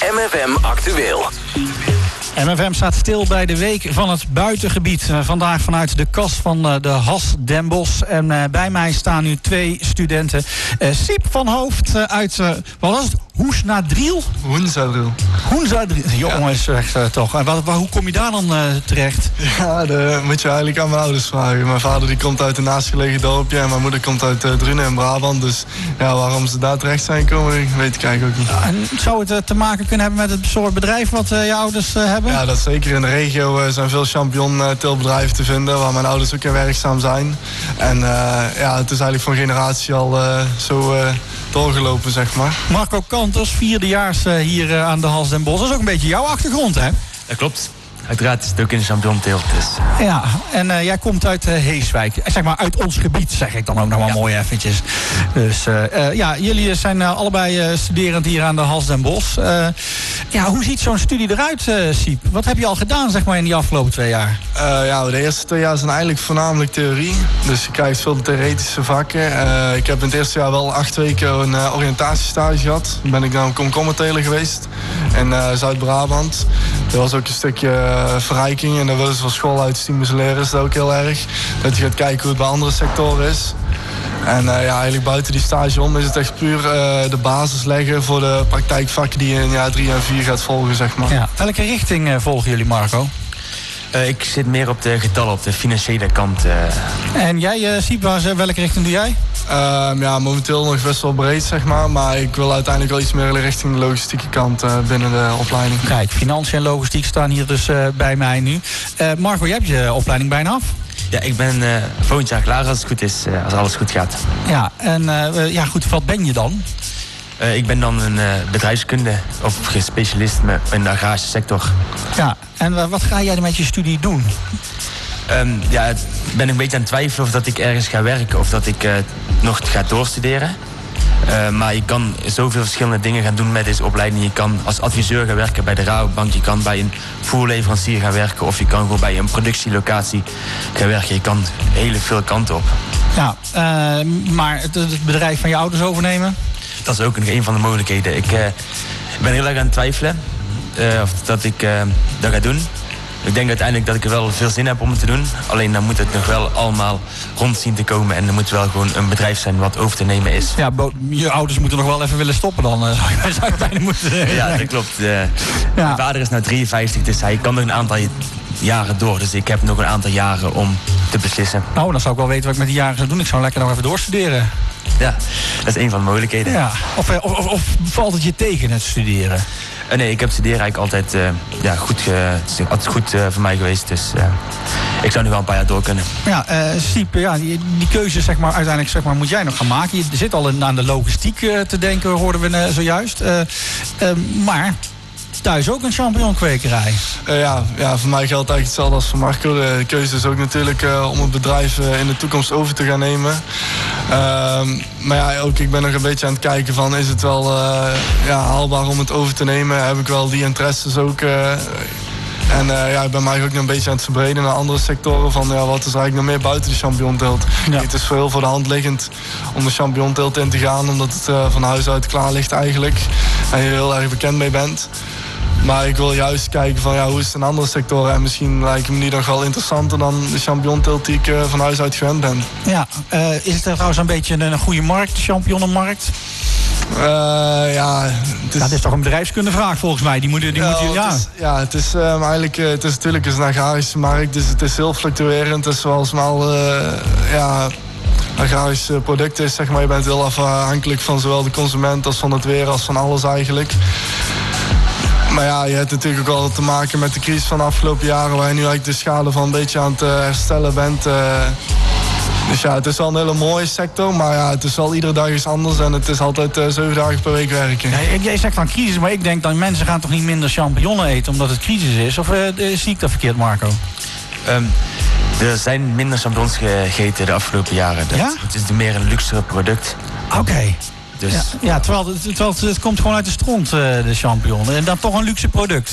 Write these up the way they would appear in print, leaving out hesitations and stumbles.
MFM Actueel. MFM staat stil bij de week van het buitengebied. Vandaag vanuit de kas van de Has Den Bosch. En bij mij staan nu 2 studenten. Siep van Hoofd uit, wat was het? Hoesnadriel? Hoenzadriel. Jongens, echt toch. En hoe kom je daar dan terecht? Ja, dat moet je eigenlijk aan mijn ouders vragen. Mijn vader die komt uit een naastgelegen dorpje en mijn moeder komt uit Drunen in Brabant. Dus ja, waarom ze daar terecht zijn komen, weet ik eigenlijk ook niet. En zou het te maken kunnen hebben met het soort bedrijf wat je ouders hebben? Ja, dat zeker. In de regio zijn veel champignon-teelbedrijven te vinden, waar mijn ouders ook in werkzaam zijn. En ja, het is eigenlijk van generatie al zo doorgelopen, zeg maar. Marco Kanters, 4e-jaars hier aan de Has Den Bosch. Dat is ook een beetje jouw achtergrond, hè? Dat klopt. Uiteraard is het ook in de champignonteelt. Dus. Ja, en jij komt uit Heeswijk. Zeg maar uit ons gebied, zeg ik dan ook nog maar mooi eventjes. Dus ja, jullie zijn allebei studerend hier aan de Has Den Bosch. Ja, hoe ziet zo'n studie eruit, Siep? Wat heb je al gedaan, zeg maar, in die afgelopen 2 jaar? Ja, de eerste 2 jaar zijn eigenlijk voornamelijk theorie. Dus je krijgt veel theoretische vakken. Ik heb in het eerste jaar wel 8 weken een oriëntatiestage gehad. Dan ben ik naar een komkommerteler geweest in Zuid-Brabant. Dat was ook een stukje verrijking en dat willen ze van school uit stimuleren, is dat ook heel erg. Dat je gaat kijken hoe het bij andere sectoren is. En ja, eigenlijk buiten die stage om is het echt puur de basis leggen voor de praktijkvakken die je in jaar 3 en 4 gaat volgen, zeg maar. Ja. Welke richting volgen jullie, Marco? Ik zit meer op de getallen, op de financiële kant. En jij, Siep, welke richting doe jij? Ja, momenteel nog best wel breed, zeg maar. Maar ik wil uiteindelijk wel iets meer richting de logistieke kant binnen de opleiding. Kijk, financiën en logistiek staan hier dus bij mij nu. Marco, jij hebt je opleiding bijna af? Ja, ik ben volgend jaar klaar als het goed is, als alles goed gaat. Ja, en ja goed, wat ben je dan? Ik ben dan een bedrijfskunde of specialist in de agrarische sector. Ja, en wat ga jij met je studie doen? Ja, ik ben een beetje aan het twijfelen of dat ik ergens ga werken of dat ik nog ga doorstuderen. Maar je kan zoveel verschillende dingen gaan doen met deze opleiding. Je kan als adviseur gaan werken bij de Rabobank. Je kan bij een voerleverancier gaan werken. Of je kan gewoon bij een productielocatie gaan werken. Je kan hele veel kanten op. Ja, maar het bedrijf van je ouders overnemen? Dat is ook nog een van de mogelijkheden. Ik ben heel erg aan het twijfelen of dat ik dat ga doen. Ik denk uiteindelijk dat ik er wel veel zin heb om het te doen. Alleen dan moet het nog wel allemaal rond zien te komen. En er moet wel gewoon een bedrijf zijn wat over te nemen is. Ja, je ouders moeten nog wel even willen stoppen dan. Zou je bijna moeten... Ja, dat klopt. Mijn vader is nu 53, dus hij kan nog een aantal jaren door. Dus ik heb nog een aantal jaren om te beslissen. Nou, dan zou ik wel weten wat ik met die jaren zou doen. Ik zou lekker nog even doorstuderen. Ja, dat is een van de mogelijkheden. Ja. Of valt het je tegen, het studeren? Nee, ik heb studeren eigenlijk altijd altijd goed voor mij geweest. Dus ik zou nu wel een paar jaar door kunnen. Ja, Siep, ja, die keuze zeg maar, uiteindelijk zeg maar, moet jij nog gaan maken. Je zit al aan de logistiek te denken, hoorden we zojuist. Maar thuis ook een champignonkwekerij. Ja, voor mij geldt eigenlijk hetzelfde als voor Marco. De keuze is ook natuurlijk om het bedrijf in de toekomst over te gaan nemen. Maar ja, ook ik ben nog een beetje aan het kijken van, is het wel haalbaar om het over te nemen? Heb ik wel die interesses ook? En ja, ik ben mij ook nog een beetje aan het verbreden naar andere sectoren. Van ja, wat is er eigenlijk nog meer buiten de champignonteelt? Ja. Het is veel voor de hand liggend om de champignonteelt in te gaan, omdat het van huis uit klaar ligt eigenlijk. En je er heel erg bekend mee bent. Maar ik wil juist kijken van ja, hoe is het in andere sectoren. En misschien lijkt me die nog wel interessanter dan de champignonteelt die ik van huis uit gewend ben. Ja, is het trouwens een beetje een goede markt, de champignonnenmarkt? Ja, het is toch een bedrijfskundevraag volgens mij. Het is eigenlijk, het is natuurlijk een agrarische markt, dus het is heel fluctuerend. Het is zoals agrarisch product is, zeg maar. Je bent heel afhankelijk van zowel de consument als van het weer als van alles eigenlijk. Maar ja, je hebt natuurlijk ook wel te maken met de crisis van de afgelopen jaren, waar je nu eigenlijk de schade van een beetje aan het herstellen bent. Dus ja, het is wel een hele mooie sector, maar ja, het is wel iedere dag iets anders en het is altijd 7 dagen per week werken. Ja, jij zegt van crisis, maar ik denk dat mensen gaan toch niet minder champignonnen eten omdat het crisis is? Of zie ik dat verkeerd, Marco? Er zijn minder champignons gegeten de afgelopen jaren. Het is meer een luxere product. Oké. Dus, terwijl het komt gewoon uit de stront, de champignon. En dan toch een luxe product.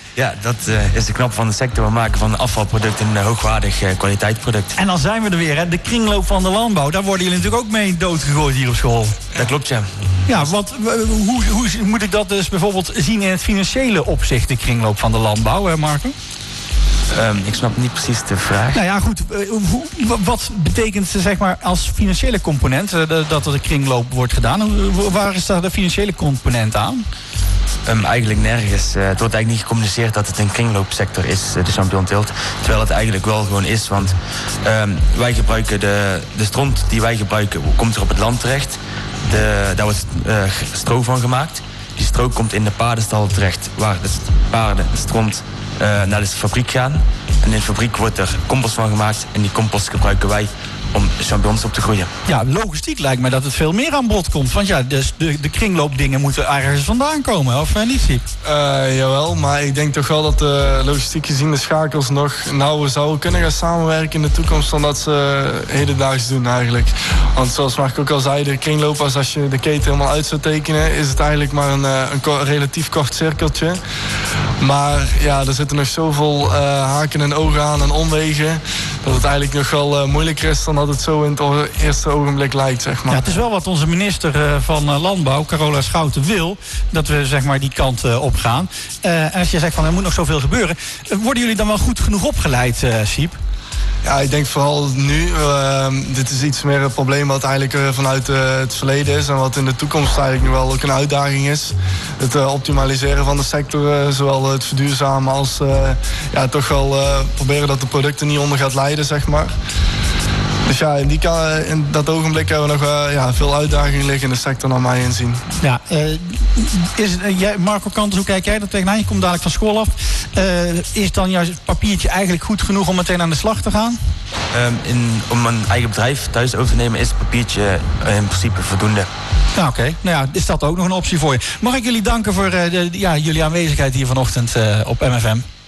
Ja, dat is de knap van de sector. We maken van afvalproduct een hoogwaardig kwaliteitsproduct. En dan zijn we er weer, hè? De kringloop van de landbouw. Daar worden jullie natuurlijk ook mee doodgegooid hier op school. Dat klopt, ja. Ja, want hoe moet ik dat dus bijvoorbeeld zien in het financiële opzicht, de kringloop van de landbouw, Marco? Ik snap niet precies de vraag. Nou ja, goed. Wat betekent zeg maar als financiële component dat er de kringloop wordt gedaan? Waar is daar de financiële component aan? Eigenlijk nergens. Het wordt eigenlijk niet gecommuniceerd dat het een kringloopsector is, de champignon teelt. Terwijl het eigenlijk wel gewoon is, want wij gebruiken de stront die wij gebruiken, komt er op het land terecht. Daar wordt stro van gemaakt. Die stro komt in de paardenstal terecht, waar de paarden, de stront, naar de fabriek gaan. En in de fabriek wordt er compost van gemaakt en die compost gebruiken wij om champignons op te groeien. Ja, logistiek lijkt me dat het veel meer aan bod komt. Want ja, dus de kringloopdingen moeten ergens vandaan komen, of niet, Siep? Jawel, maar ik denk toch wel dat de logistiek gezien de schakels nog nauwer zouden kunnen gaan samenwerken in de toekomst dan dat ze hedendaags doen eigenlijk. Want zoals Mark ook al zei, de kringloopers, als je de keten helemaal uit zou tekenen, is het eigenlijk maar een relatief kort cirkeltje. Maar ja, er zitten nog zoveel haken en ogen aan en omwegen, dat het eigenlijk nog wel moeilijker is dan dat het zo in het eerste ogenblik lijkt, zeg maar. Ja, het is wel wat onze minister van Landbouw, Carola Schouten, wil. Dat we zeg maar die kant op gaan. En als je zegt van er moet nog zoveel gebeuren, worden jullie dan wel goed genoeg opgeleid, Siep? Ja, ik denk vooral nu, dit is iets meer een probleem wat eigenlijk vanuit het verleden is en wat in de toekomst eigenlijk nu wel ook een uitdaging is. Het optimaliseren van de sector, zowel het verduurzamen als toch wel proberen dat de producten niet onder gaat lijden, zeg maar. Dus ja, in dat ogenblik hebben we nog veel uitdagingen liggen in de sector, naar mijn inzien. Ja, Marco Kanters, hoe kijk jij dat tegenaan? Je komt dadelijk van school af. Is dan jouw papiertje eigenlijk goed genoeg om meteen aan de slag te gaan? Om een eigen bedrijf thuis over te nemen is het papiertje in principe voldoende. Nou, oké. Nou ja, is dat ook nog een optie voor je? Mag ik jullie danken voor jullie aanwezigheid hier vanochtend op MFM?